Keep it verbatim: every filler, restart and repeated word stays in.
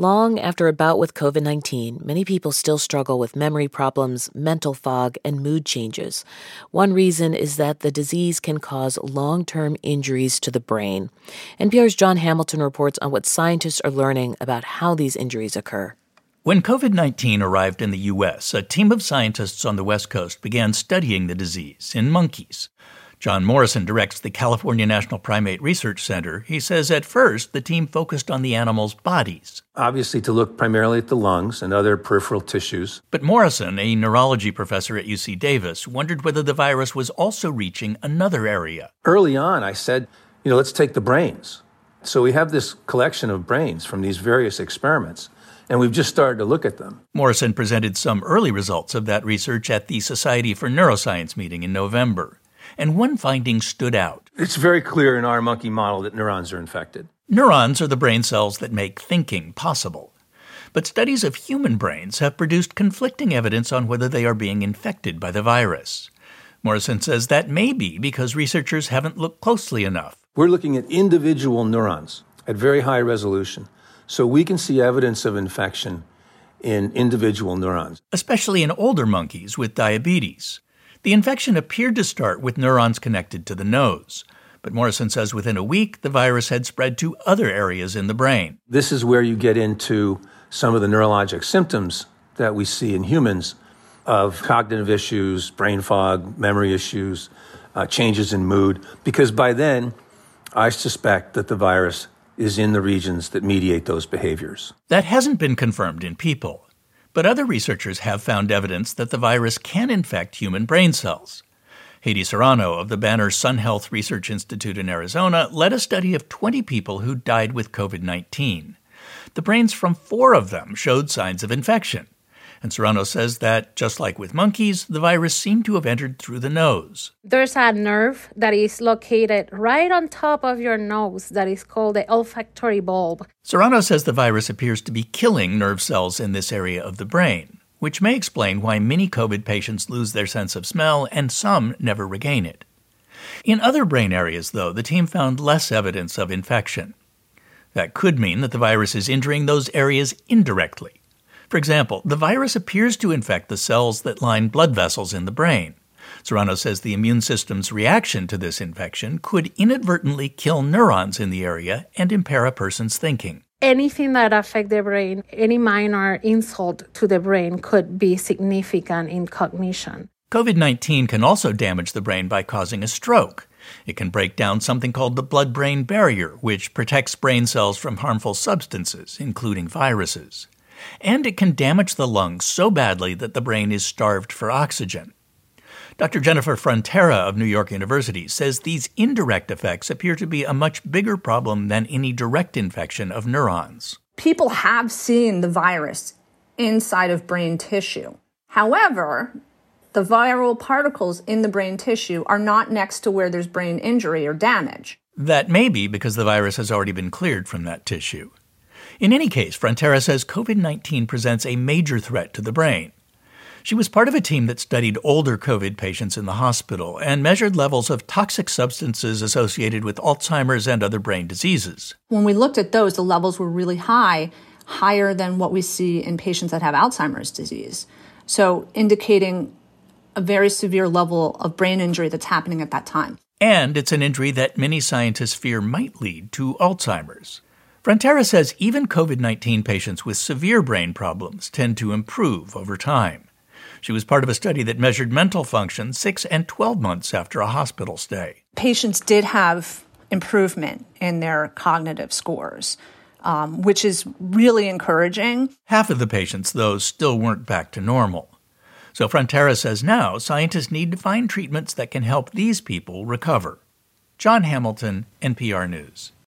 Long after a bout with COVID nineteen, many people still struggle with memory problems, mental fog, and mood changes. One reason is that the disease can cause long-term injuries to the brain. N P R's Jon Hamilton reports on what scientists are learning about how these injuries occur. When COVID nineteen arrived in the U S, a team of scientists on the West Coast began studying the disease in monkeys. John Morrison directs the California National Primate Research Center. He says at first the team focused on the animals' bodies. Obviously to look primarily at the lungs and other peripheral tissues. But Morrison, a neurology professor at U C Davis, wondered whether the virus was also reaching another area. Early on, I said, you know, let's take the brains. So we have this collection of brains from these various experiments, and we've just started to look at them. Morrison presented some early results of that research at the Society for Neuroscience meeting in November. And one finding stood out. It's very clear in our monkey model that neurons are infected. Neurons are the brain cells that make thinking possible. But studies of human brains have produced conflicting evidence on whether they are being infected by the virus. Morrison says that may be because researchers haven't looked closely enough. We're looking at individual neurons at very high resolution, so we can see evidence of infection in individual neurons. Especially in older monkeys with diabetes. The infection appeared to start with neurons connected to the nose. But Morrison says within a week, the virus had spread to other areas in the brain. This is where you get into some of the neurologic symptoms that we see in humans of cognitive issues, brain fog, memory issues, uh, changes in mood, because by then, I suspect that the virus is in the regions that mediate those behaviors. That hasn't been confirmed in people. But other researchers have found evidence that the virus can infect human brain cells. Heidi Serrano of the Banner Sun Health Research Institute in Arizona led a study of twenty people who died with COVID nineteen. The brains from four of them showed signs of infection. And Serrano says that, just like with monkeys, the virus seemed to have entered through the nose. There's a nerve that is located right on top of your nose that is called the olfactory bulb. Serrano says the virus appears to be killing nerve cells in this area of the brain, which may explain why many COVID patients lose their sense of smell and some never regain it. In other brain areas, though, the team found less evidence of infection. That could mean that the virus is injuring those areas indirectly. For example, the virus appears to infect the cells that line blood vessels in the brain. Serrano says the immune system's reaction to this infection could inadvertently kill neurons in the area and impair a person's thinking. Anything that affects the brain, any minor insult to the brain could be significant in cognition. COVID nineteen can also damage the brain by causing a stroke. It can break down something called the blood-brain barrier, which protects brain cells from harmful substances, including viruses. And it can damage the lungs so badly that the brain is starved for oxygen. Doctor Jennifer Frontera of New York University says these indirect effects appear to be a much bigger problem than any direct infection of neurons. People have seen the virus inside of brain tissue. However, the viral particles in the brain tissue are not next to where there's brain injury or damage. That may be because the virus has already been cleared from that tissue. In any case, Frontera says COVID nineteen presents a major threat to the brain. She was part of a team that studied older COVID patients in the hospital and measured levels of toxic substances associated with Alzheimer's and other brain diseases. When we looked at those, the levels were really high, higher than what we see in patients that have Alzheimer's disease. So indicating a very severe level of brain injury that's happening at that time. And it's an injury that many scientists fear might lead to Alzheimer's. Frontera says even COVID nineteen patients with severe brain problems tend to improve over time. She was part of a study that measured mental function six and twelve months after a hospital stay. Patients did have improvement in their cognitive scores, um, which is really encouraging. Half of the patients, though, still weren't back to normal. So Frontera says now scientists need to find treatments that can help these people recover. Jon Hamilton, N P R News.